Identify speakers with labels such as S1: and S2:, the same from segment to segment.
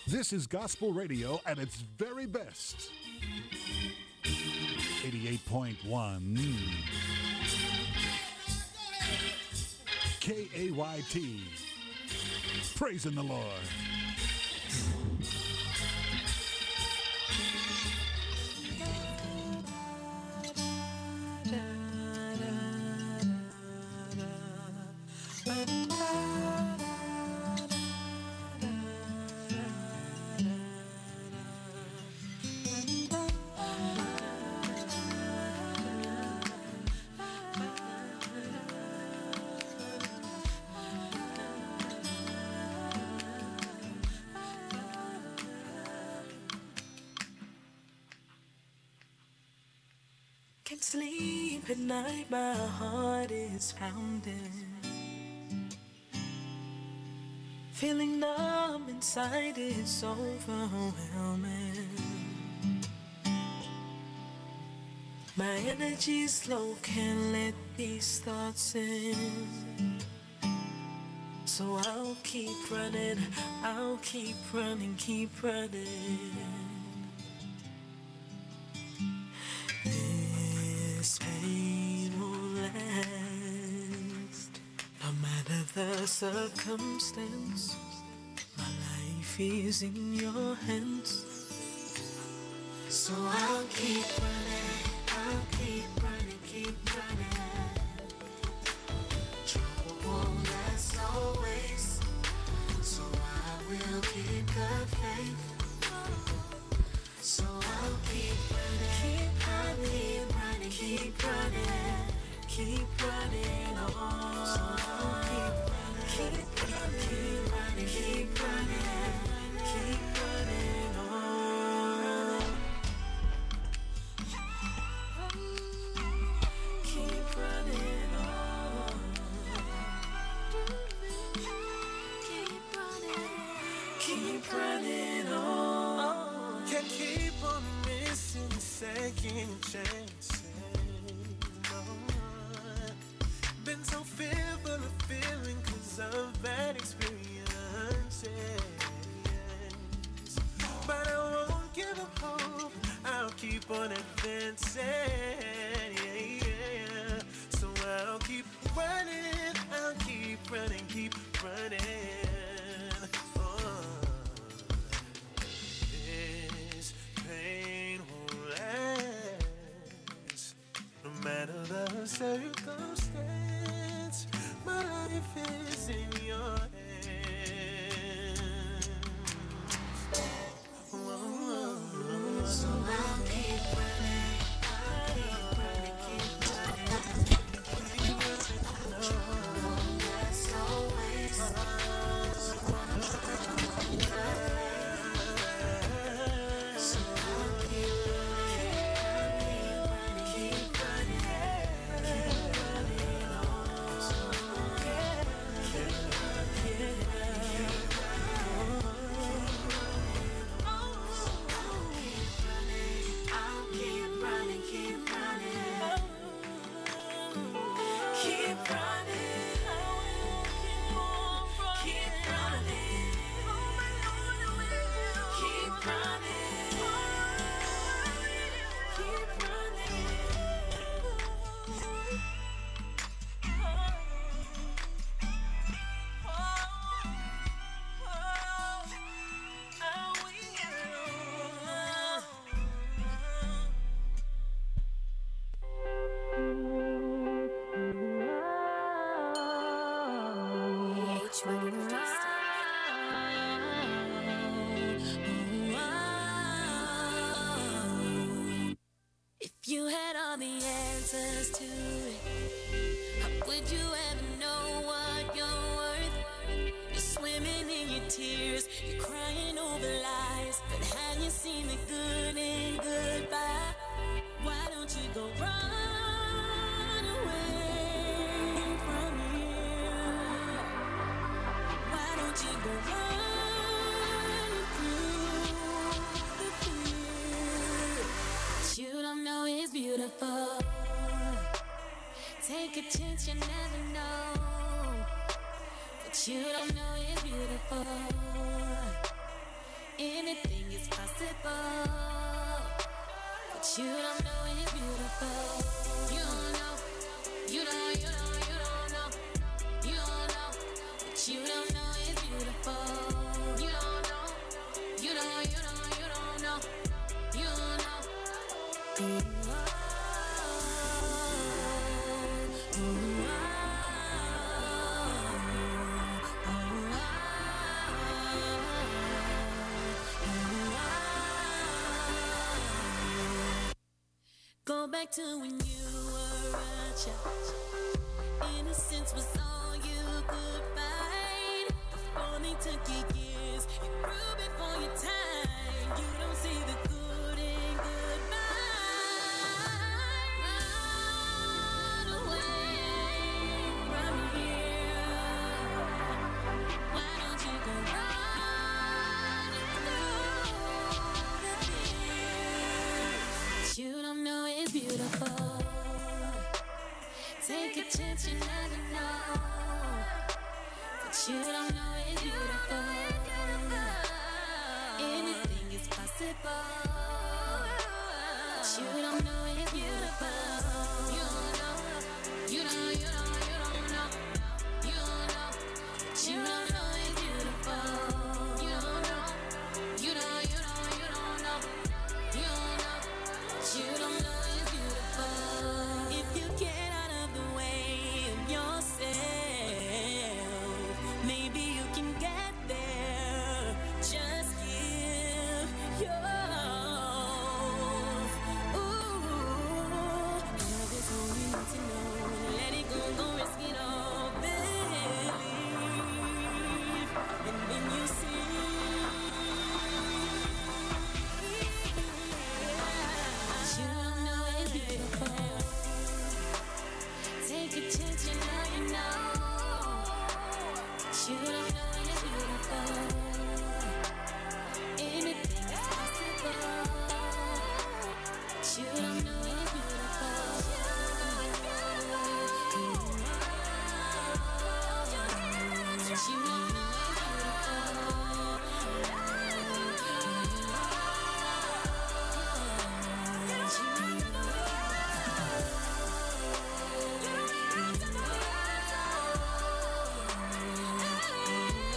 S1: This is gospel radio at its very best. 88.1 KAYT. Praising the Lord.
S2: Can't sleep at night, my heart is pounding. Feeling numb inside, it's overwhelming. My energy's low, can't let these thoughts in. So I'll keep running, I'll keep running, keep running. This pain won't last. No matter the circumstance, my life is in your hands. So I'll keep running, I'll keep running, keep running. Trouble won't last always, so I will keep the faith. So I'll keep running, keep running, keep running, keep running on. So I'll keep running, keep running, keep running, keep running on. Keep running on. Keep running on. Can't keep on missing second chances. No. Been so fearful of feeling 'cause of bad experiences. But I won't give up hope, I'll keep on advancing. Yeah, yeah. So I'll keep running, I'll keep running, keep running. This pain won't last. No matter the circumstance, my life is in your hands. Whoa. So I'll keep running, I'll keep running, keep running. Keep running, no, that's always. So I'll keep running, keep running, keep running on. So I'll keep running, I'll keep running, keep running, keep running, keep running, keep running, keep running. If you had all the answers to it, how would you ever know what you're worth? You're swimming in your tears, you're crying over lies, but have you seen the good in goodbye? Why don't you go run away from here? Why don't you go run through the fear? You don't know it's beautiful. Take a chance, you never know. But you don't know it's beautiful. Anything is possible, but you don't know it's beautiful. You don't know, you don't know, you don't know, but you don't know it's beautiful. You don't know, you don't know, you don't know. Ooh, ooh, go back to when you were a child. Innocence was all you could find. Before they took your years, you grew before your time. You don't see the good in goodbye. Run away from here. Why don't you go running through the fear? You don't know it's beautiful. Take a chance, you never know. But you don't know it's beautiful. Anything is possible. But you don't know it's beautiful. You don't know. You don't know. You don't know. But you don't know it's beautiful. You don't know. You don't know. You don't know. But you don't know it's beautiful. If you get out of the way of yourself, maybe you can get there. Just give your all. Ooh, love is all you need to know. Let it go, go risk it all. Believe, and then you see. You don't know it's beautiful. Take a chance, you know. You don't know it's beautiful. Anything is possible. You don't know it's beautiful. You don't know it's beautiful.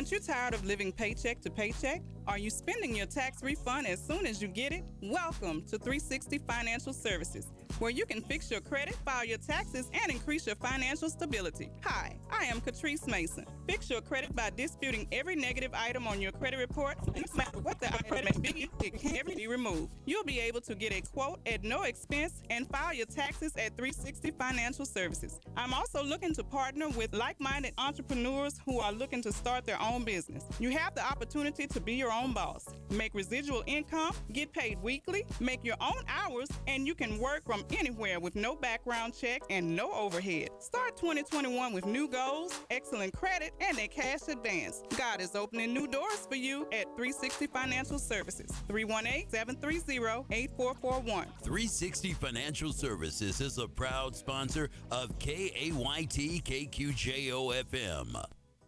S3: Aren't you tired of living paycheck to paycheck? Are you spending your tax refund as soon as you get it? Welcome to 360 Financial Services, where you can fix your credit, file your taxes, and increase your financial stability. Hi, I am Catrice Mason. Fix your credit by disputing every negative item on your credit report, and no matter what the item may be, it can never be removed. You'll be able to get a quote at no expense and file your taxes at 360 Financial Services. I'm also looking to partner with like-minded entrepreneurs who are looking to start their own business. You have the opportunity to be your own boss, make residual income, get paid weekly, make your own hours, and you can work from anywhere with no background check and no overhead. Start 2021 with new goals, excellent credit, and a cash advance. God is opening new doors for you at 360 Financial Services. 318-730-8441.
S4: 360 Financial Services is a proud sponsor of KAYT KQJO FM.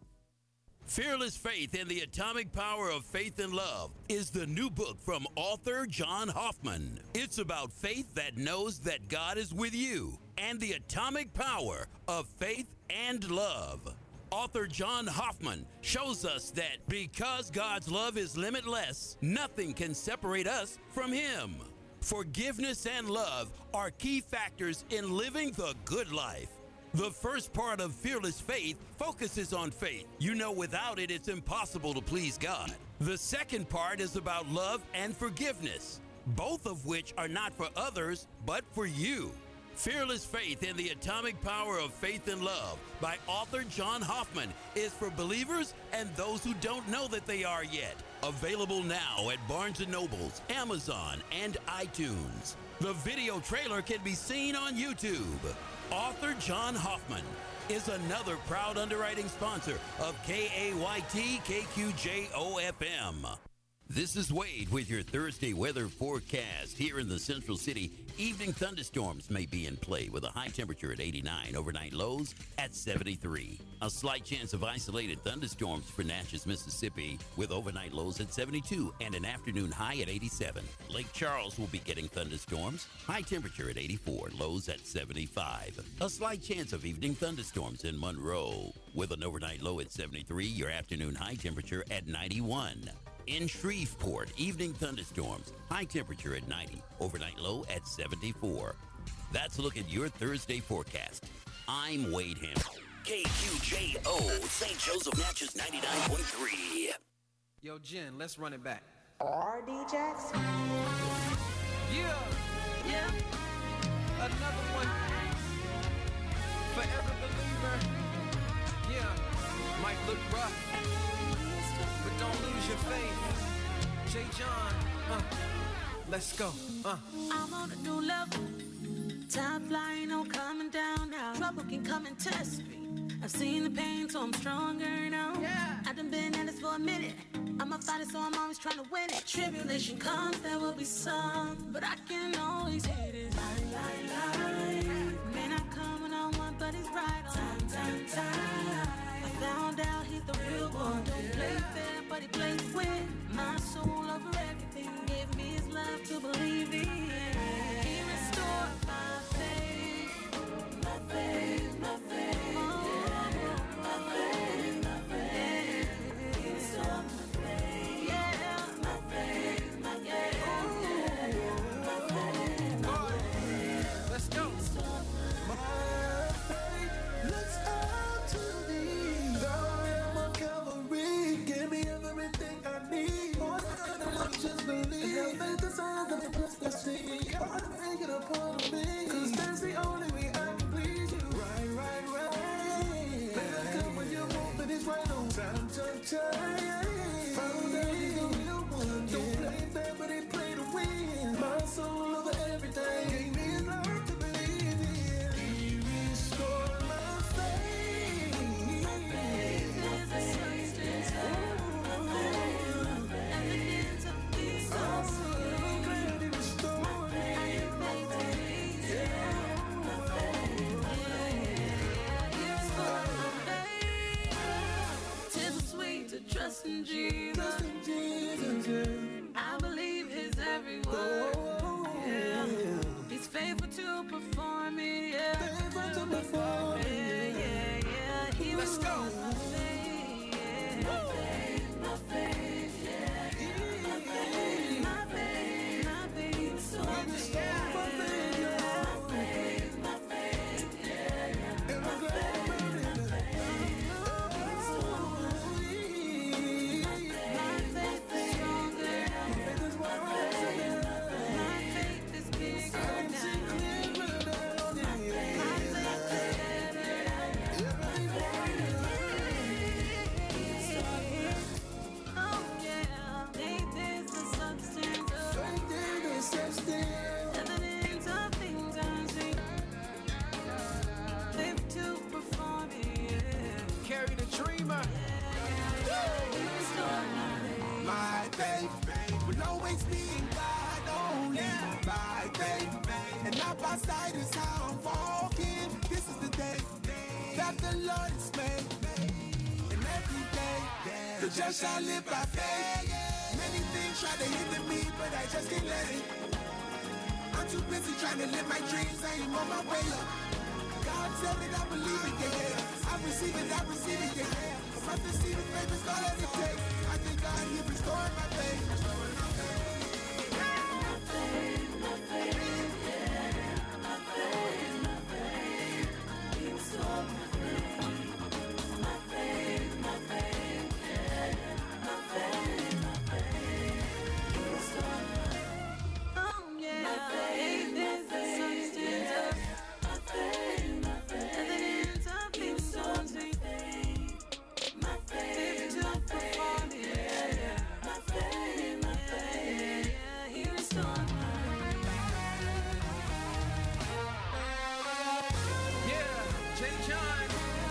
S4: Fearless Faith and the Atomic Power of Faith and Love is the new book from author John Hoffman. It's about faith that knows that God is with you and the atomic power of faith and love. Author John Hoffman shows us that because God's love is limitless, nothing can separate us from Him. Forgiveness and love are key factors in living the good life. The first part of Fearless Faith focuses on faith. You know, without it, it's impossible to please God. The second part is about love and forgiveness, both of which are not for others, but for you. Fearless Faith and the Atomic Power of Faith and Love by author John Hoffman is for believers and those who don't know that they are yet. Available now at Barnes & Noble's, Amazon, and iTunes. The video trailer can be seen on YouTube. Author John Hoffman is another proud underwriting sponsor of KAYT KQJO FM. This is Wade with your Thursday weather forecast. Here in the Central City, evening thunderstorms may be in play with a high temperature at 89, overnight lows at 73. A slight chance of isolated thunderstorms for Natchez, Mississippi, with overnight lows at 72 and an afternoon high at 87. Lake Charles will be getting thunderstorms, high temperature at 84, lows at 75. A slight chance of evening thunderstorms in Monroe, with an overnight low at 73, your afternoon high temperature at 91. In Shreveport, evening thunderstorms, high temperature at 90, overnight low at 74. That's a look at your Thursday forecast. I'm Wade Hampton. KQJO, St. Joseph Natchez 99.3.
S5: Yo, Jen, let's run it back.
S6: R.D. Jackson.
S5: Yeah. Another one. Forever believer. Yeah. Might look rough, but don't lose your faith. J. John, let's go.
S2: I'm on a new level. Time flying, no coming down now. Trouble can come and test me. I've seen the pain, so I'm stronger now. Yeah. I done been at this for a minute. I'm a fighter, so I'm always trying to win it. Tribulation comes, there will be some, but I can always hit it. Lie. May not come when I want, but it's right on time. I found out he's the real one. Don't play fair, but he plays with my soul over everything. Gave me his love to believe in. He restored my faith. My faith, my faith.
S7: Cause that's the only way I can please you. Right. Better come when you move, but it's right on time. Found out he's the real one. Don't play fair, but he play to win. My soul over everything. Gave me his love to believe in. He restored my faith. My faith is a substance of my faith. Evidence of peace. I'm glad he restored.
S2: Trust in Jesus. I believe his every word. Yeah. He's faithful to perform it. Yeah. Yeah. He
S5: Let's go.
S2: My faith. Yeah.
S7: always be in God only. By faith, and not by sight is how I'm walking. This is the day that the Lord has made. And every day, the just shall live by faith. Many things try to hinder me, but I just can't let it. I'm too busy trying to live my dreams. I am on my way up. God said it, I believe it, yeah. I receive it, yeah. If I receive the faith, it's all that it takes. I thank God He restored my faith. My faith, yeah. My faith, He restored my faith. My faith, yeah. My faith, He restored my faith. Oh, yeah. My faith is the substance of my faith. Evidence of He restores me. My faith to perform, yeah. My faith, yeah. He restored my faith.
S5: Yeah, J. John,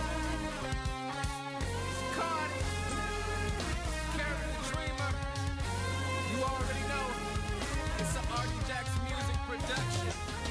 S5: Cardi, Carrie the Dreamer. You already know it's an R.D. Jackson music production.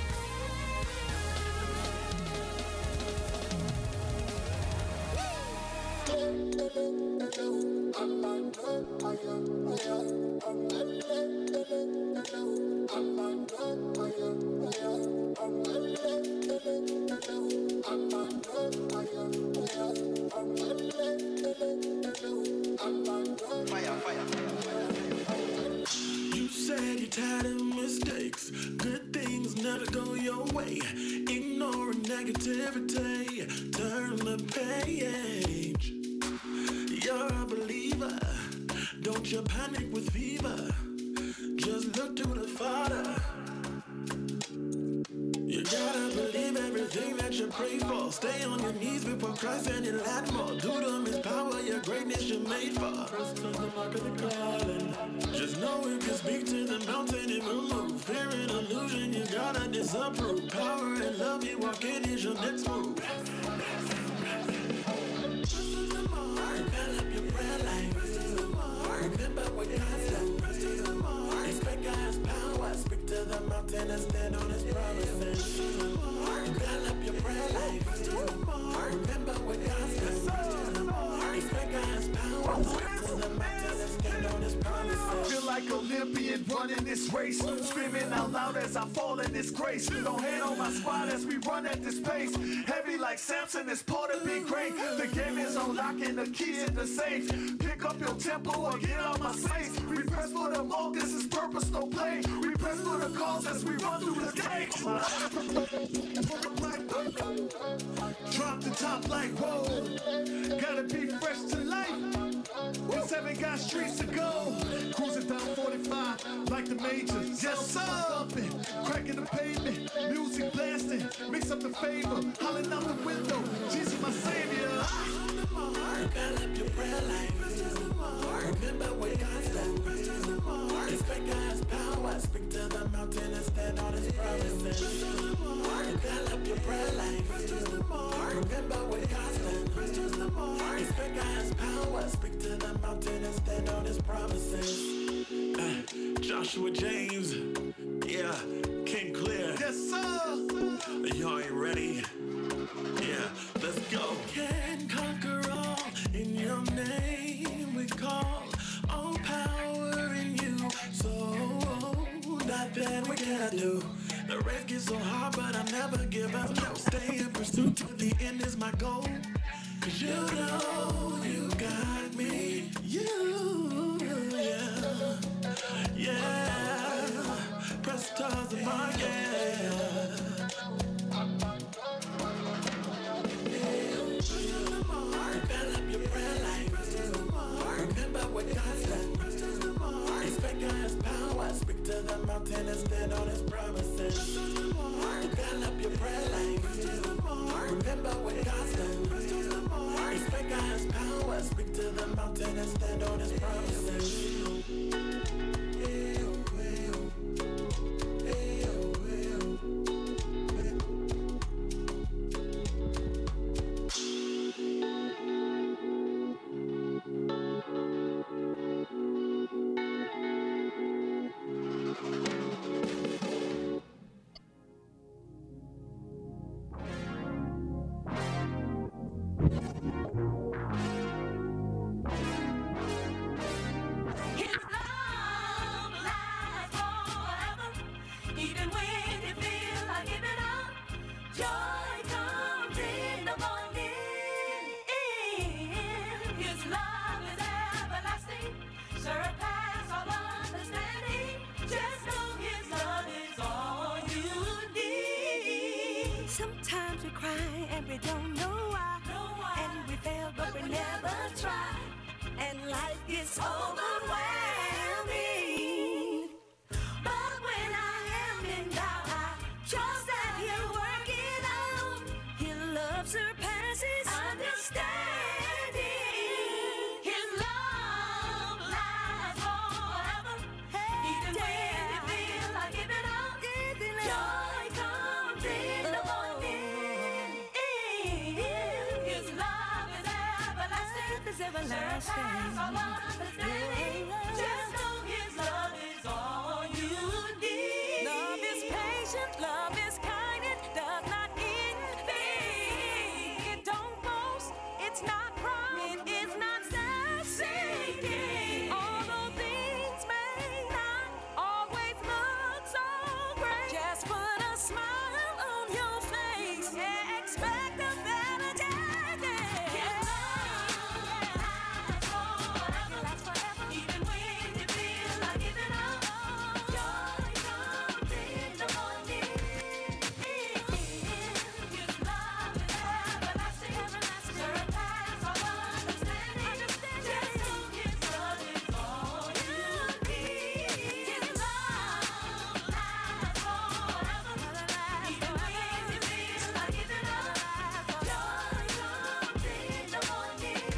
S7: You said you're tired of mistakes. Good things never go your way. Ignoring negativity. Turn the page. You're a believer. Don't you panic with fever. Just look to the Father. You gotta believe everything that you pray for. Stay on your knees before Christ and you'll add more. Do them His power, your greatness you're made for. Trust on the mark of the calling. Just know if you speak to the mountain, it will move. Fear and illusion, you gotta disapprove. Power and love you walk in is your next move. Trust in the Lord, develop your prayer life. Trust in the Lord, remember what God's done. Trust in the Lord, expect God's power. Speak to the mountain and stand on His promises. Trust in the Lord, develop your prayer life. Trust in the Lord, remember what God's done. Trust in the Lord, expect God's power. Speak to the mountain and stand on His promises.
S8: Feel like Olympian running this race, screaming out loud as I fall in this grace. Don't hand on my spot as we run at this pace. Heavy like Samson, it's part of being great. The game is unlocking, the keys in the safe. Pick up your tempo or get on my space. We press for the mark, this is purpose, no play. We press for the cause as we run through the day. Drop the top like whoa. Gotta be fresh to life. Cause heaven got streets to go. Cruising down 45 like the majors. Yes, sir. Thumping, cracking the pavement. Music blasting. Mix up the favor. Hollering out the window. Jesus, my savior.
S7: Develop your prayer life. Remember what God's done. Expect God's power. Speak to the mountain and stand on His promises. Develop your prayer life. Remember what God's done. Expect God's power. Speak to the mountain and stand on His promises. Joshua James, yeah, King Clear.
S8: Yes, sir.
S7: Y'all ain't ready? Yeah, let's go. Can conquer all in your name we call. All power in you, so nothing we cannot do. The race gets so hard, but I never give up. No, stay in pursuit to the end is my goal. Cause you know you got me. You, yeah, yeah. Press towards the mark, yeah. Develop your prayer life. Remember what God's done. Expect God's power. Speak to the mountain and stand on His promises. Develop your prayer life. Remember what God's done. Expect God's power. Speak to the mountain and stand on His promises.
S2: Sometimes we cry and we don't know why. And we fail, but we never try. And life gets overwhelming. But when I am in doubt, I trust that He'll work it out. His love surpasses understanding. His love lasts forever. Even when you feel like giving up, joy comes in the morning. His love is everlasting. Surpass all understanding. Just know His love is all you need. Love is patient, love is kind, it does not envy. It don't boast, it's not proud, it is not self-seeking. Although things may not always look so great, just put a smile on your face and expect a better day. His love lasts forever. Even when you feel like giving up, joy comes in the morning. His love is everlasting, surpass all understanding. Just know His love is all you need. His love lasts forever. Even when you feel like giving up, joy comes in the morning. His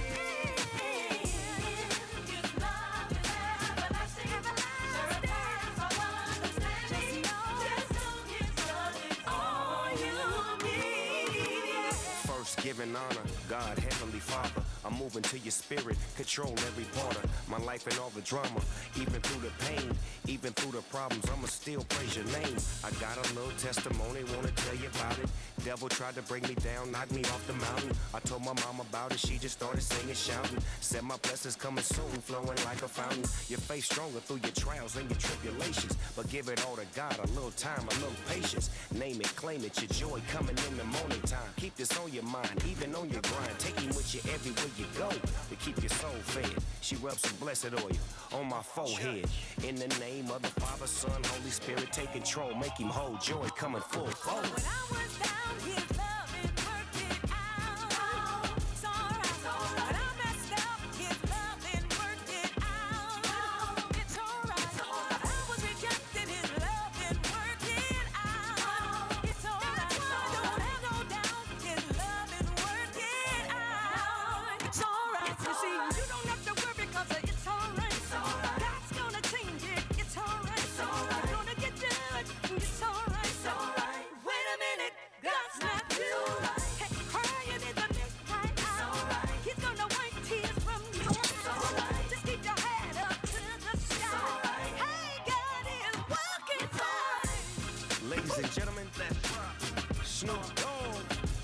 S2: love is everlasting, surpass all understanding. Just know His love is all you need.
S9: First, giving honor, God, Heavenly Father. I'm moving to your spirit, control every part of my life and all the drama. Even through the pain, even through the problems, I'ma still praise your name. I got a little testimony, wanna tell you about it. Devil tried to bring me down, knock me off the mountain. I told my mom about it, she just started singing, shouting. Said my blessings coming soon, flowing like a fountain. Your faith stronger through your trials and your tribulations. But give it all to God, a little time, a little patience. Name it, claim it, your joy coming in the morning time. Keep this on your mind, even on your grind. Take Him with you everywhere you go to keep your soul fed. She rubs some blessed oil on my forehead. In the name of the Father, Son, Holy Spirit, take control, make Him whole, joy coming full fold.
S2: When I was down, His love it worked it out. It's alright. When I messed up, His love it worked it out. It's alright. When I was rejected, His love it worked it out. It's alright. Don't have no doubt, His love it worked it out. It's alright. You see, you don't have to worry 'cause it's alright. God's gonna change it. It's alright. You're gonna get judged. It's alright. Wait a minute, God's not through. Hey, crying is the next right out. He's gonna wipe tears from your eyes. Just keep your head up to the sky. Hey, God is working fine.
S9: Ladies and gentlemen, that's Snoop Dogg,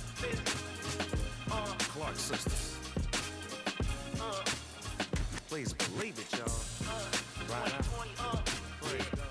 S9: Clark Sisters. Please believe it, y'all. Right now. Praise God.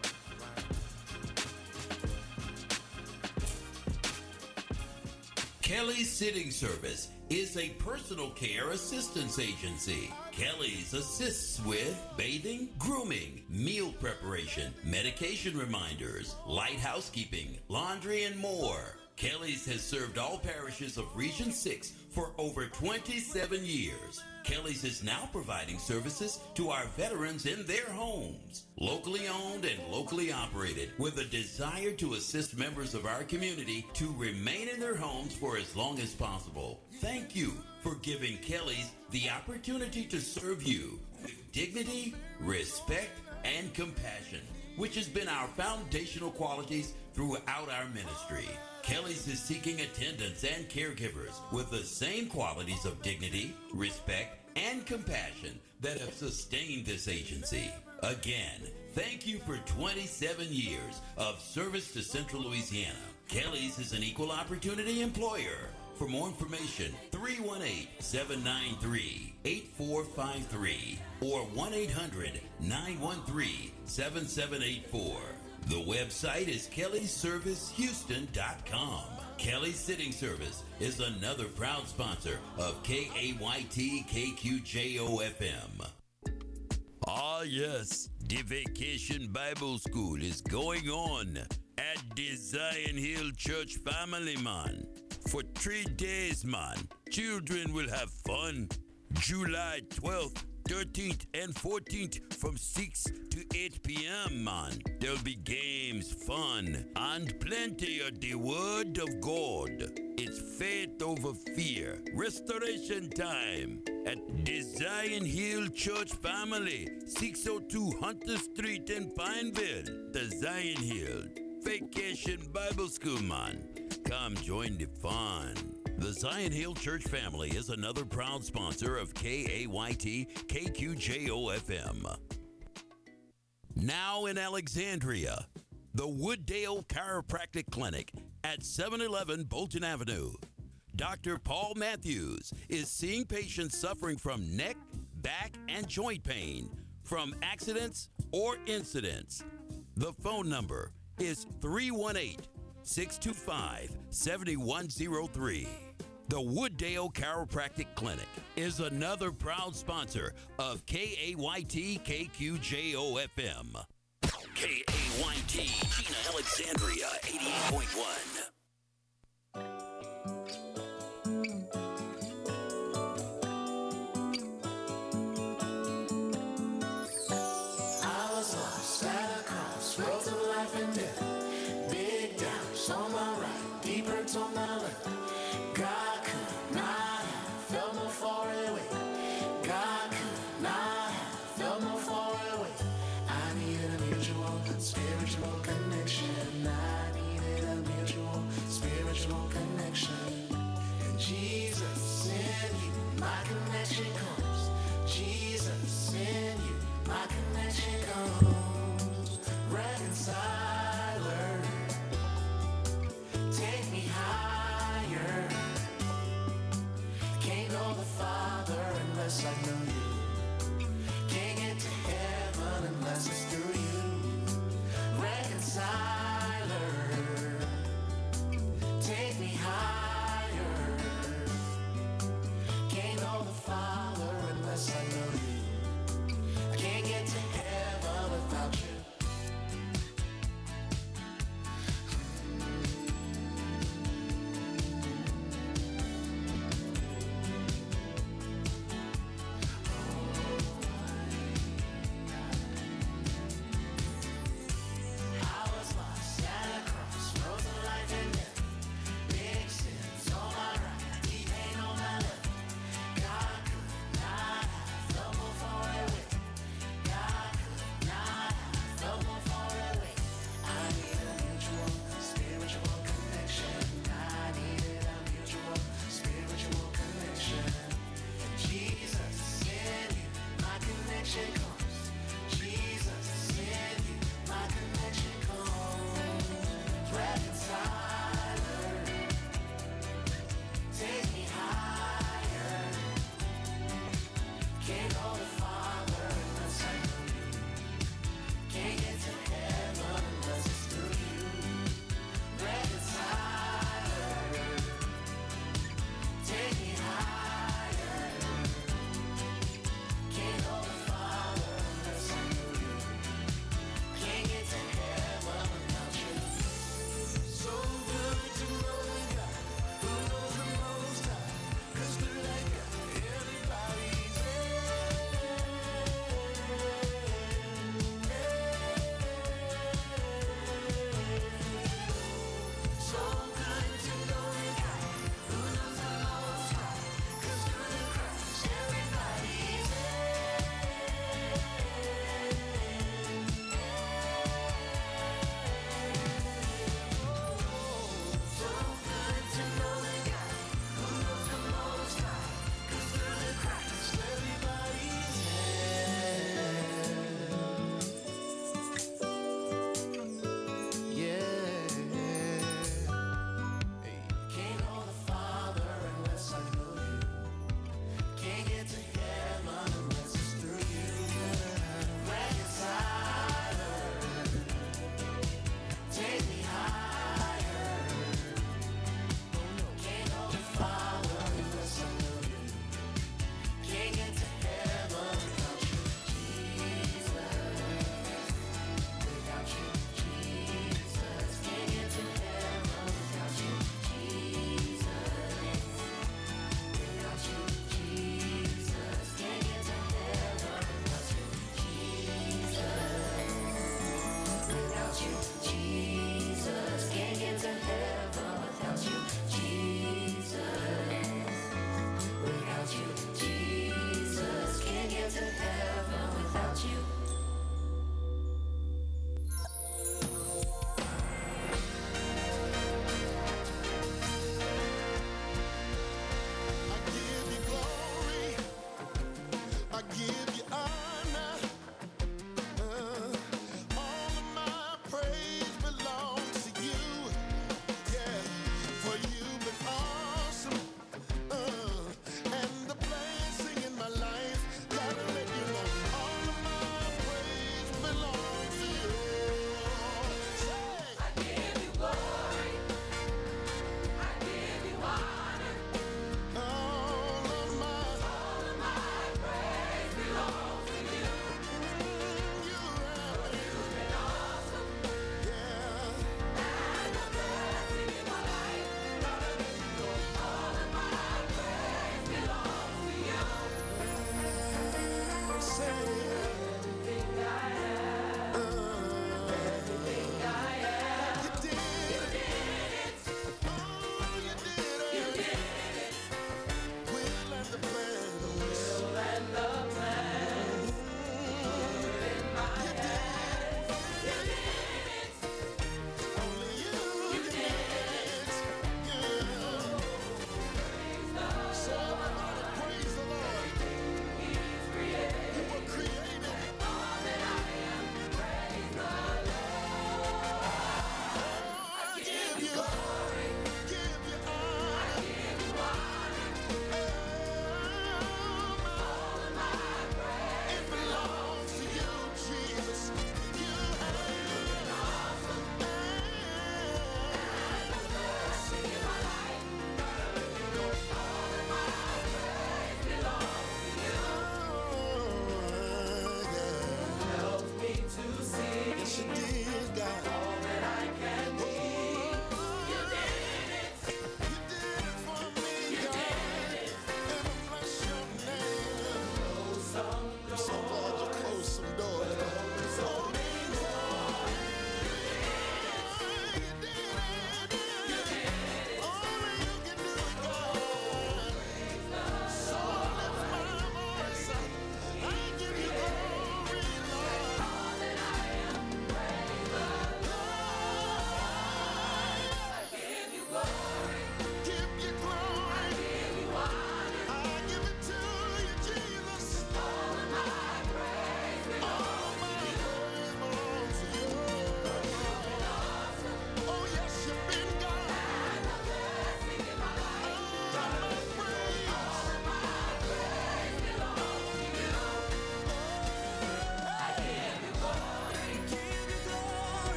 S4: Kelly's Sitting Service is a personal care assistance agency. Kelly's assists with bathing, grooming, meal preparation, medication reminders, light housekeeping, laundry, and more. Kelly's has served all parishes of Region 6 for over 27 years. Kelly's is now providing services to our veterans in their homes. Locally owned and locally operated, with a desire to assist members of our community to remain in their homes for as long as possible. Thank you for giving Kelly's the opportunity to serve you with dignity, respect, and compassion, which has been our foundational qualities throughout our ministry. Kelly's is seeking attendants and caregivers with the same qualities of dignity, respect, and compassion that have sustained this agency. Again, thank you for 27 years of service to Central Louisiana. Kelly's is an equal opportunity employer. For more information, 318-793-8453 or 1-800-913-7784. The website is kellysservicehouston.com. Kelly's Sitting Service is another proud sponsor of KAYT KQJO FM. Ah, yes, the Vacation Bible School is going on. at the Zion Hill Church family, man. For 3 days, man, children will have fun. July 12th, 13th, and 14th from 6 to 8 p.m., man. There'll be games, fun, and plenty of the Word of God. It's faith over fear. Restoration time at the Zion Hill Church family, 602 Hunter Street in Pineville. The Zion Hill Vacation Bible School, man. Come join the fun. The Zion Hill Church family is another proud sponsor of KAYT KQJO FM. Now in Alexandria, the Wooddale Chiropractic Clinic at 711 Bolton Avenue. Dr. Paul Matthews is seeing patients suffering from neck, back, and joint pain from accidents or incidents. The phone number is 318-625-7103. The Wooddale Chiropractic Clinic is another proud sponsor of KAYT KQJO FM. KAYT, Gina Alexandria, 88.1.
S7: Roads of life and death, big doubts on my right, deep hurts on my left. God could not have felt more far away. God could not have felt more far away. I needed a mutual, spiritual connection. I needed a mutual, spiritual connection. And Jesus, in you, my connection comes. Jesus, in you, my connection comes. Reconciler, take me higher. Can't know the Father unless I know you. Can't get to heaven unless it's through you. Reconciler.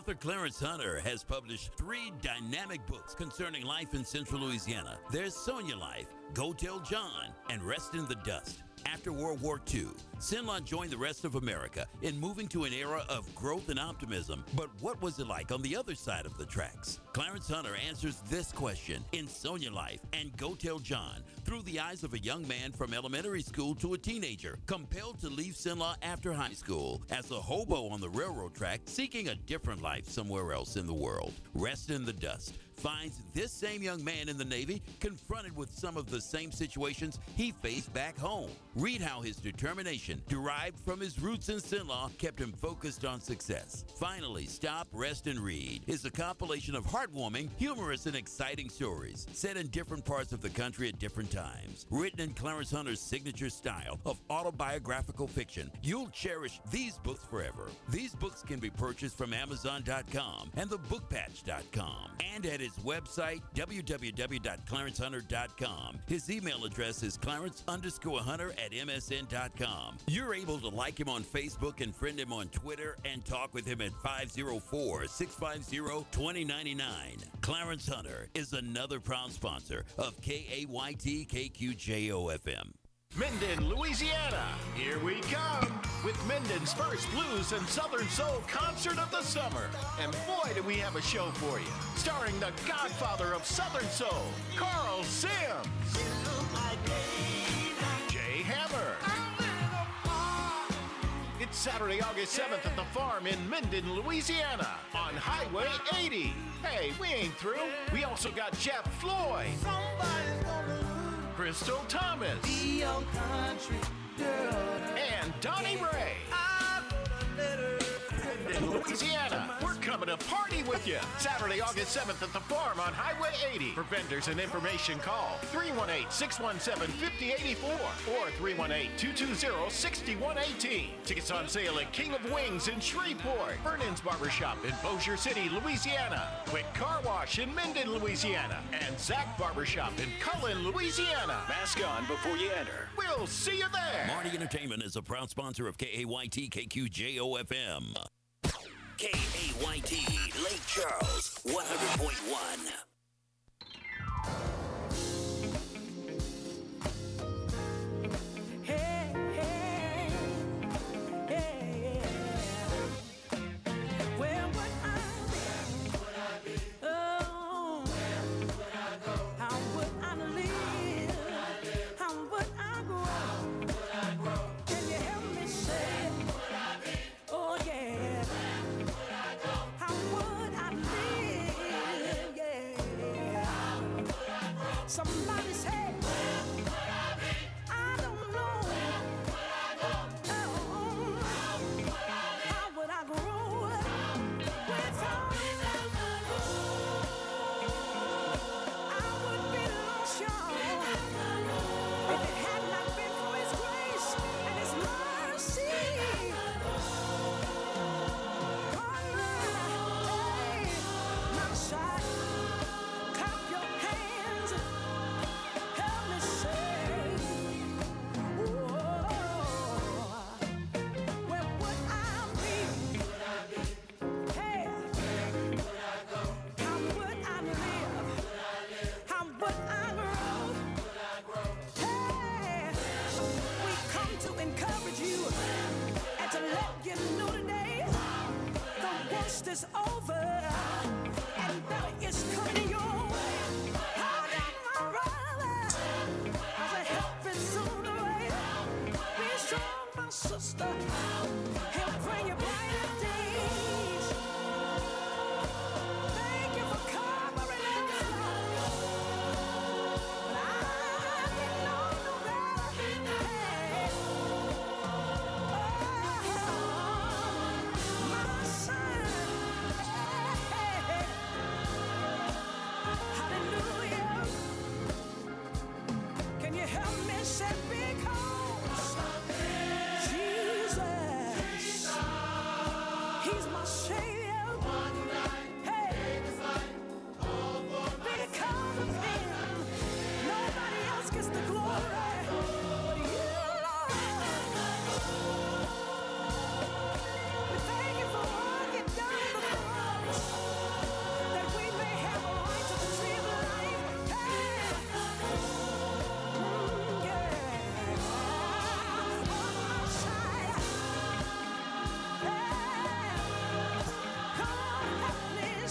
S4: Author Clarence Hunter has published 3 dynamic books concerning life in Central Louisiana. There's Sonia Life, Go Tell John, and Rest in the Dust. After World War II, Sinlaw joined the rest of America in moving to an era of growth and optimism. But what was it like on the other side of the tracks? Clarence Hunter answers this question in Sonia Life and Go Tell John through the eyes of a young man from elementary school to a teenager, compelled to leave Sinlaw after high school as a hobo on the railroad track, seeking a different life somewhere else in the world. Rest in the Dust finds this same young man in the Navy confronted with some of the same situations he faced back home. Read how his determination, derived from his roots in Sinlaw, kept him focused on success. Finally, Stop, Rest, and Read is a compilation of heartwarming, humorous, and exciting stories set in different parts of the country at different times. Written in Clarence Hunter's signature style of autobiographical fiction, you'll cherish these books forever. These books can be purchased from Amazon.com and thebookpatch.com and at his website, www.clarencehunter.com. His email address is clarence_hunter@msn.com. You're able to like him on Facebook and friend him on Twitter and talk with him at 504-650-2099. Clarence Hunter is another proud sponsor of KAYT KQJO-FM.
S10: Minden, Louisiana. Here we come with Minden's first blues and Southern Soul concert of the summer. And boy, do we have a show for you. Starring the godfather of Southern Soul, Carl Sims. Jay Hammer. It's Saturday, August 7th at the Farm in Minden, Louisiana on Highway 80. Hey, we ain't through. We also got Jeff Floyd. Crystal Thomas. Be your country girl. And Donnie Ray. In Louisiana, we're coming to party with you. Saturday, August 7th at the Farm on Highway 80. For vendors and information, call 318-617-5084 or 318-220-6118. Tickets on sale at King of Wings in Shreveport, Vernon's Barbershop in Bossier City, Louisiana, Quick Car Wash in Minden, Louisiana, and Zach Barbershop in Cullen, Louisiana. Mask on before you enter. We'll see you there.
S4: Marty Entertainment is a proud sponsor of KAYT KQJO-FM.
S11: KAYT Lake Charles 100.1.
S2: Somebody say, where would I be? I don't know. Where would I go? How would I grow without I would be lost, y'all, if it had not been for His grace and His mercy. Now shout, clap your hands. Help me say, where would I be? Hey, how would I live? How would I grow? Hey, we come to encourage you and to let you know today the worst is over and better is coming your way. I got my brother as a helping soon away. Be strong, my sister. He'll bring you brighter days. Thank you for covering us. But I can know no better. Hey. Oh, my son. Hey. Hallelujah. Can you help me say because Jesus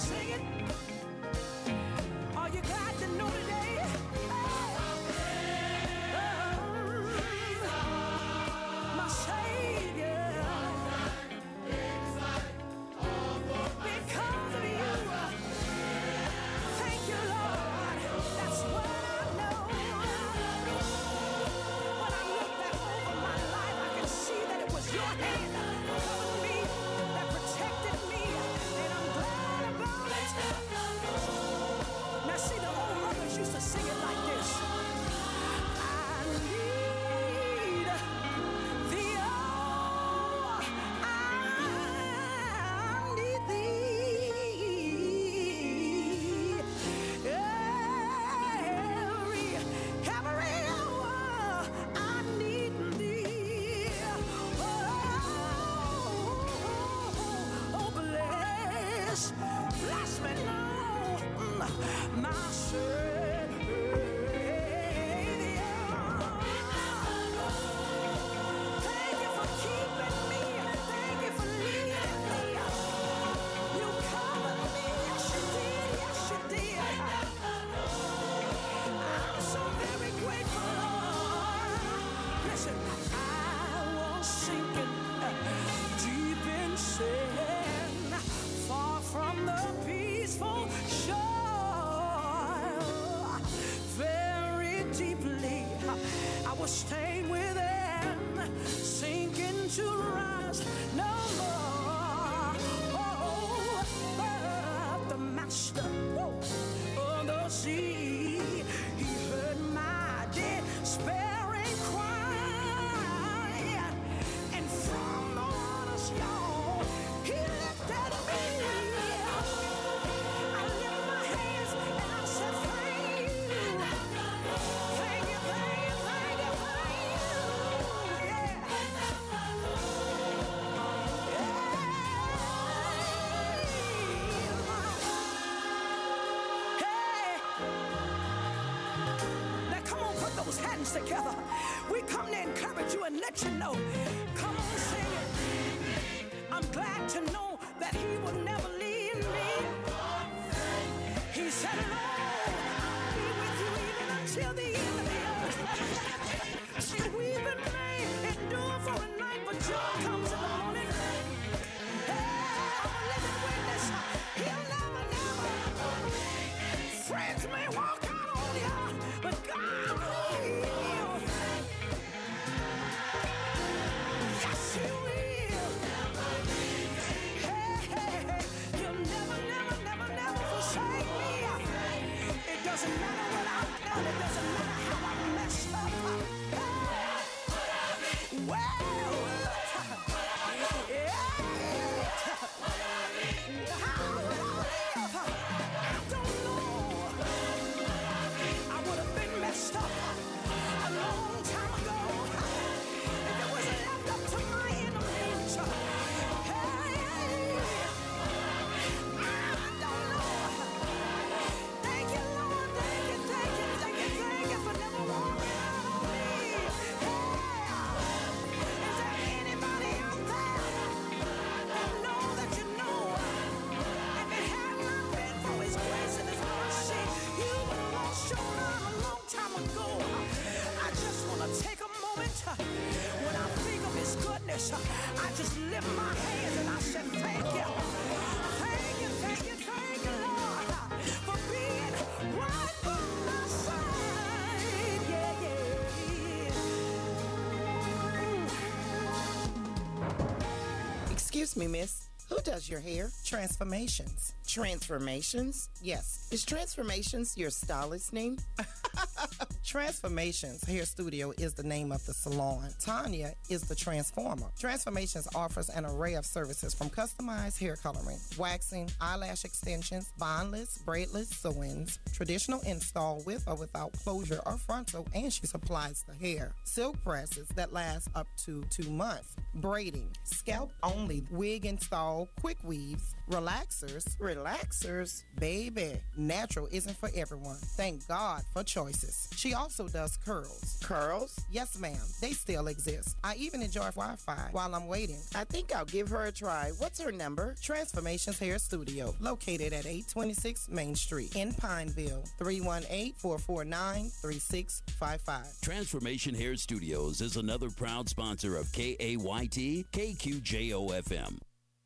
S12: sing it. Are you glad to know today? My Savior, because of you, thank you, Lord. That's what I know. When I look back over my life, I can see that it was your hand that covered me, that protected me, and I'm glad about it. Now see, the old mothers used to sing it like this. I need thee, oh, I need thee. Every hour I need thee. Oh, bless me now, my Savior. Thank you for keeping me. Thank you for leading me. You covered me. Yes, you did. Yes, you did. I'm so very grateful, Lord. Listen, I was sinking deep in sin, far from the peaceful shore. Very deeply, I was staying within, sinking to rise no more. Oh, but the master of the sea, he heard my despairing cry, and from the waters, y'all, he lifted me. I lift my hands and I said, thank you. Thank you, thank you, thank you, thank you. Yeah. Hey. Now come on, put those hands together. We come to encourage you and let you know. Come on, sing it. I'm glad to know that he will never leave me. He said, Lord, I'll be with you even until the end of the earth. See, weeping may endure for a night, but joy comes in the morning. Hey, I'm a living witness. He'll never, never. Friends may walk out on you, but God will. Yes, he will. Hey, hey, hey. You'll never, never, never, never forsake me. It doesn't matter what I've done. It doesn't matter how I messed up. Hey. Well, yeah. How will I live? I don't know. I would have been messed up a long time ago if it was left up to my enemies. Hey, I don't know. Thank you, Lord. Thank you, thank you, thank you, thank you for never walking out on me. Is there anybody out there that know that you know? If it had not been for His grace and His mercy, you would have lost your mind a long time ago. I just want to take a moment. When I think of His goodness, I just lift my hands and I say, thank you. Thank you, thank you, thank you, Lord, for being right by my side. Yeah, yeah.
S13: Excuse me, miss. Who does your hair? Transformations. Transformations? Yes. Is Transformations your stylist name? Transformations Hair Studio is the name of the salon. Tanya is the transformer. Transformations offers an array of services from customized hair coloring, waxing, eyelash extensions, bondless, braidless sew-ins, traditional install with or without closure or frontal, and she supplies the hair. Silk presses that last up to 2 months. braiding, scalp only, wig install, quick weaves, relaxers, baby. Natural isn't for everyone. Thank God for choices. She also does curls.
S6: Curls?
S13: Yes, ma'am. They still exist. I even enjoy Wi-Fi while I'm waiting.
S6: I think I'll give her a try. What's her number?
S13: Transformations Hair Studio, located at 826 Main Street in Pineville, 318-449-3655.
S4: Transformation Hair Studios is another proud sponsor of KAYT KQJO-FM.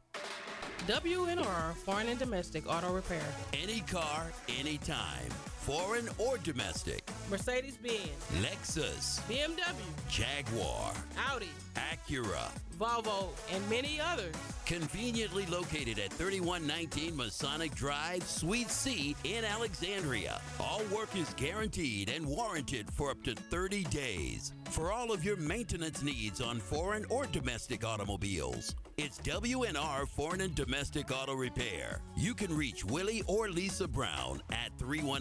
S14: WNR Foreign and Domestic Auto Repair.
S4: Any car, anytime. Foreign or domestic.
S14: Mercedes-Benz.
S4: Lexus.
S14: BMW.
S4: Jaguar.
S14: Audi.
S4: Acura.
S14: Volvo, and many others.
S4: Conveniently located at 3119 Masonic Drive, Suite C in Alexandria. All work is guaranteed and warranted for up to 30 days. For all of your maintenance needs on foreign or domestic automobiles, it's WNR Foreign and Domestic Auto Repair. You can reach Willie or Lisa Brown at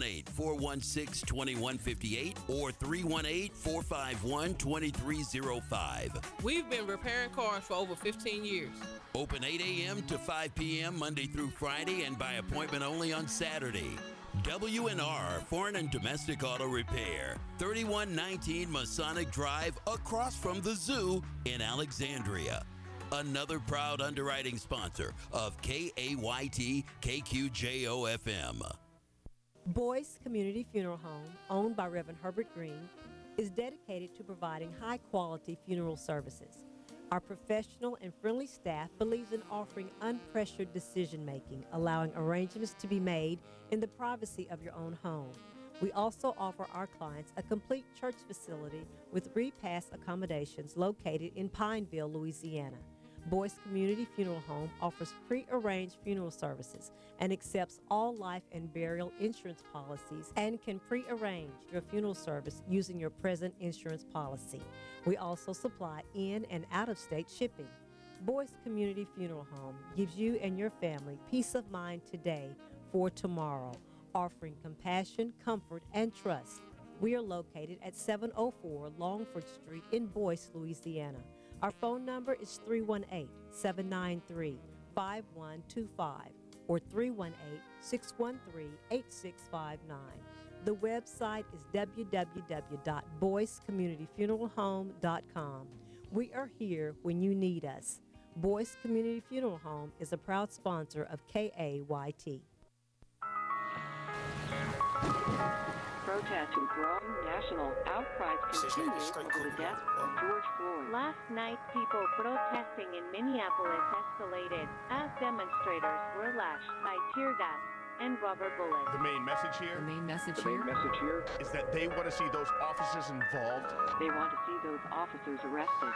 S4: 318-416-2158 or 318-451-2305.
S14: We've been repairing cars for over 15 years.
S4: Open 8 a.m. to 5 p.m. Monday through Friday and by appointment only on Saturday. WNR Foreign and Domestic Auto Repair, 3119 Masonic Drive, across from the zoo in Alexandria. Another proud underwriting sponsor of KAYT KQJO-FM.
S15: Boyce Community Funeral Home, owned by Reverend Herbert Green, is dedicated to providing high-quality funeral services. Our professional and friendly staff believes in offering unpressured decision-making, allowing arrangements to be made in the privacy of your own home. We also offer our clients a complete church facility with repast accommodations located in Pineville, Louisiana. Boyce Community Funeral Home offers pre-arranged funeral services and accepts all life and burial insurance policies and can pre-arrange your funeral service using your present insurance policy. We also supply in and out-of-state shipping. Boyce Community Funeral Home gives you and your family peace of mind today for tomorrow, offering compassion, comfort, and trust. We are located at 704 Longford Street in Boyce, Louisiana. Our phone number is 318-793-5125 or 318-613-8659. The website is www.boycecommunityfuneralhome.com. We are here when you need us. Boyce Community Funeral Home is a proud sponsor of KAYT.
S16: Protest and growing national outcries continue over the death of George Floyd.
S17: Last night, people protesting in Minneapolis escalated as demonstrators were lashed by tear gas and rubber bullets.
S10: The main message here?
S16: The main message
S10: Is that they want to see those officers involved.
S16: They want to see those officers arrested.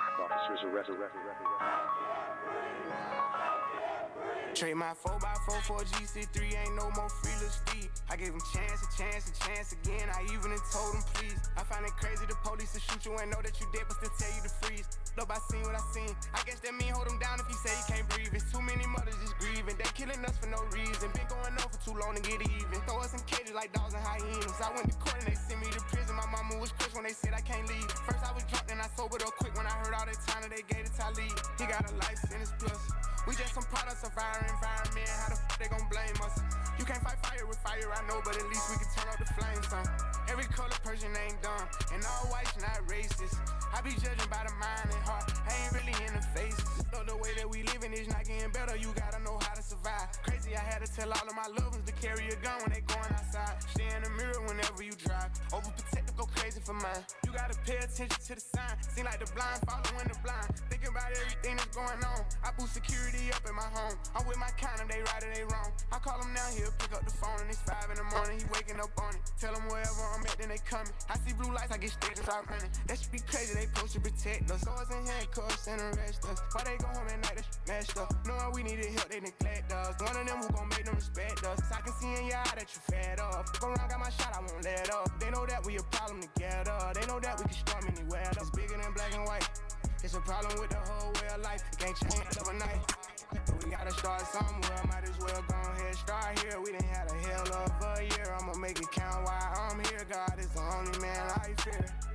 S18: Trade my 4x4 for a GC3, ain't no more free little Steve. I gave him chance again, I even told him please. I find it crazy the police will shoot you and know that you dead but still tell you to freeze. Look, I seen what I seen, I guess that mean hold him down if he say he can't breathe. It's too many mothers just grieving, they killing us for no reason. Been going on for too long to get even. Throw us in cages like dogs and hyenas. I went to court and they sent me to prison, my mama was crushed when they said I can't leave. First I was drunk and I sobered up quick when I heard all that time that they gave to Talib. He got a life sentence plus. We just some products of our environment. How the f they gon' blame us? You can't fight fire with fire, I know, but at least we can turn up the flames on. Every color person ain't dumb, and all whites not racist. I be judging by the mind and heart, I ain't really in the faces. Look, the way that we living is not getting better, you gotta know how to survive. Crazy, I had to tell all of my loved ones to carry a gun when they going outside. Stay in the mirror whenever you drive. Overprotective, go crazy for mine. You gotta pay attention to the sign. Seem like the blind following the blind. Thinking about everything that's going on. I boost security up in my home. I'm with my kind of, they right or they wrong. I call him now, he'll pick up the phone and it's 5 in the morning. He waking up on it. Tell him wherever I'm at, then they coming. I see blue lights, I get straight and start running. That should be crazy, they supposed to protect us. Swords and handcuffs and arrest us. Why they go home at night, that's messed up. Knowing we needed help, they neglect us. One of them who gon' make them respect us. I can see in your eye that you fed up. Go around, got my shot, I won't let up. They know that we a problem together. They know that we can storm anywhere. It's bigger than black and white. It's a problem with the whole way of life. It can't change overnight. We gotta start somewhere. Might as well go ahead, start here. We done had a hell of a year. I'ma make it count while I'm here. God is the only man I fear. We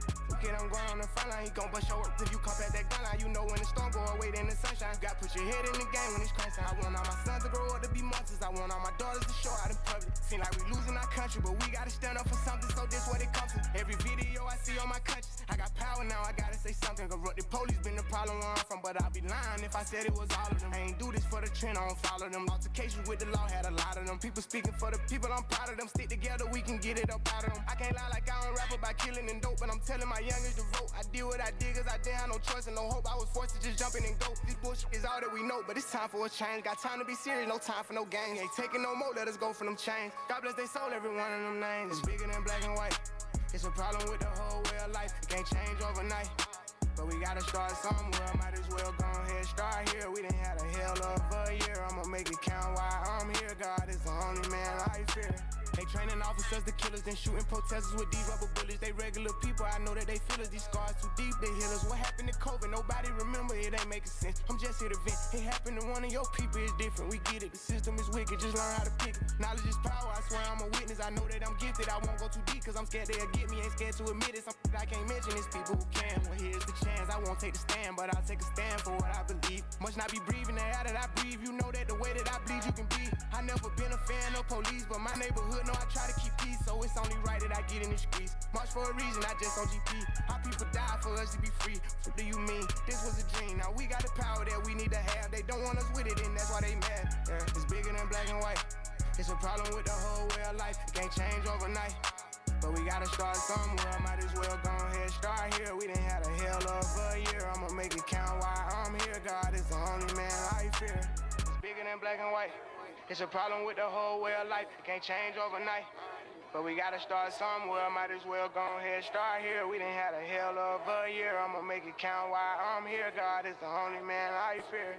S18: kid, I'm going on the front line. He gon' bust your work if you come past that gun line. You know when the storm go away, then the sunshine. Got put your head in the game when it's crunch time. I want all my sons to grow up to be monsters. I want all my daughters to show out in public. Seem like we losing our country, but we gotta stand up for something, so this what it comes to. Every video I see on my conscience, I got power now, I gotta say something. Corrupted police been the problem where I'm from, but I'd be lying if I said it was all of them. I ain't do this for the trend, I don't follow them. Altercations with the law had a lot of them. People speaking for the people, I'm proud of them. Stick together, we can get it up out of them. I can't lie like I don't rap about killing and dope, but I'm telling my youngest to vote. I did what I did cause I didn't have no choice and no hope. I was forced to just jump in and go. This bullshit is all that we know, but it's time for a change. Got time to be serious, no time for no games. Ain't taking no more, let us go for them chains. God bless they soul, every one of them names. It's bigger than black and white. It's a problem with the whole way of life. It can't change overnight, but we gotta start somewhere. Might as well go ahead, start here. We done had a hell of a year. I'ma make it count while I'm here. God is the only man I fear. They training officers, the killers, then shooting protesters with these rubber bullets. They regular people, I know that they feel us. These scars too deep, they heal us. What happened to COVID? Nobody remember, it ain't making sense. I'm just here to vent. It happened to one of your people, it's different. We get it, the system is wicked, just learn how to pick it. Knowledge is power, I swear I'm a witness. I know that I'm gifted, I won't go too deep, cause I'm scared they'll get me. Ain't scared to admit it, something I can't mention. It's people who can. Well, here's the chance, I won't take the stand, but I'll take a stand for what I believe. Must not be breathing the air that I breathe. You know that the way that I bleed, you can be. I never been a fan of police, but my neighborhood know I try to keep peace, so it's only right that I get in the streets. March for a reason, I just on GP. Our people die for us to be free. What do you mean? This was a dream. Now we got the power that we need to have. They don't want us with it, and that's why they mad. Yeah, it's bigger than black and white. It's a problem with the whole way of life. It can't change overnight, but we gotta start somewhere. Might as well go ahead, start here. We done had a hell of a year. I'ma make it count while I'm here. God is the only man I fear. It's bigger than black and white. It's a problem with the whole way of life. It can't change overnight, but we gotta start somewhere. Might as well go ahead, start here. We done had a hell of a year. I'ma make it count while I'm here. God is the only man I fear.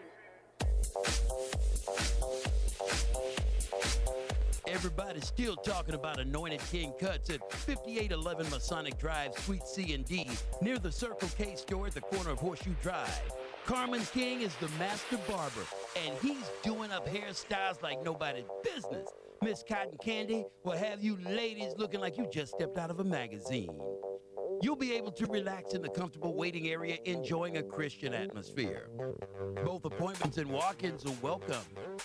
S4: Everybody's still talking about Anointed King Cuts at 5811 Masonic Drive, Suite C and D, near the Circle K store at the corner of Horseshoe Drive. Carmen King is the master barber, and he's doing up hairstyles like nobody's business. Miss Cotton Candy will have you ladies looking like you just stepped out of a magazine. You'll be able to relax in the comfortable waiting area, enjoying a Christian atmosphere. Both appointments and walk-ins are welcome.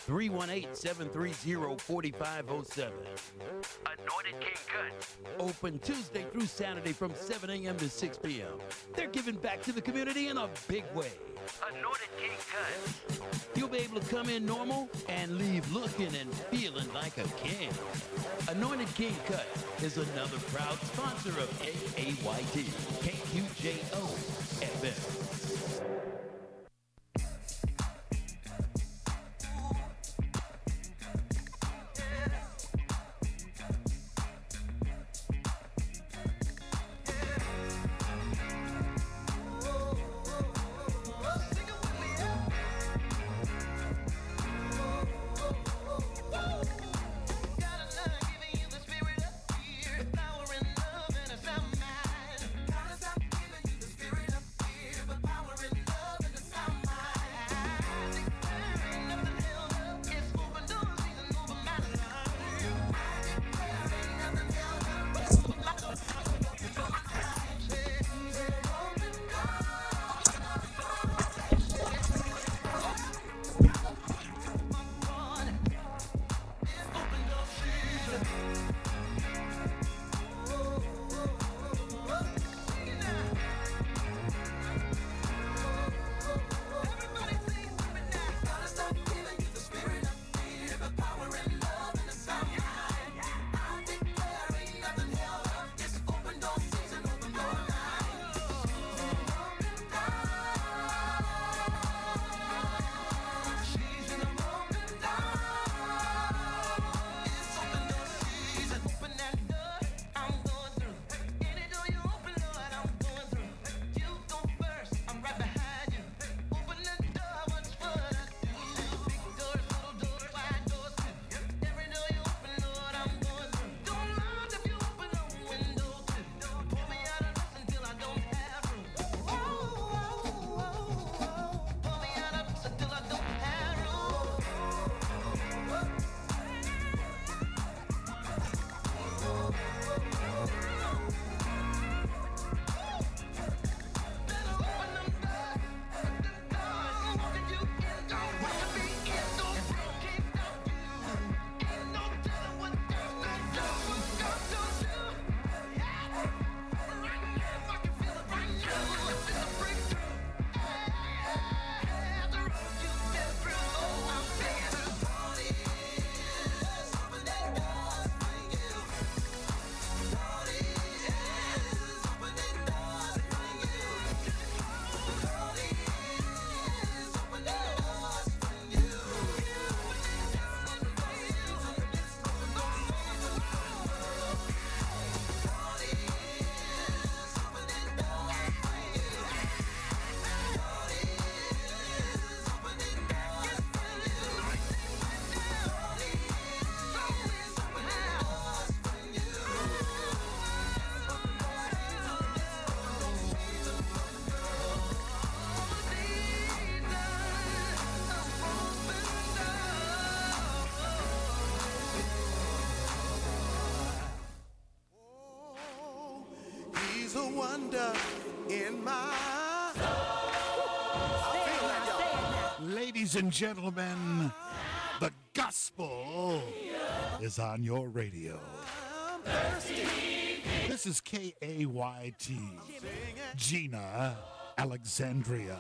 S4: 318-730-4507. Anointed King Cuts. Open Tuesday through Saturday from 7 a.m. to 6 p.m. They're giving back to the community in a big way. Anointed King Cuts. You'll be able to come in normal and leave looking and feeling like a king. Anointed King Cuts is another proud sponsor of KAYT, KQJO FM.
S7: Gotta stop giving you the spirit of fear, but power and love. There's a wonder in my
S1: Ladies and gentlemen, the gospel is on your radio. This is KAYT, Gina, Alexandria,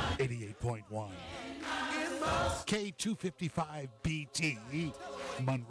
S1: 88.1. K255BT, Monroe.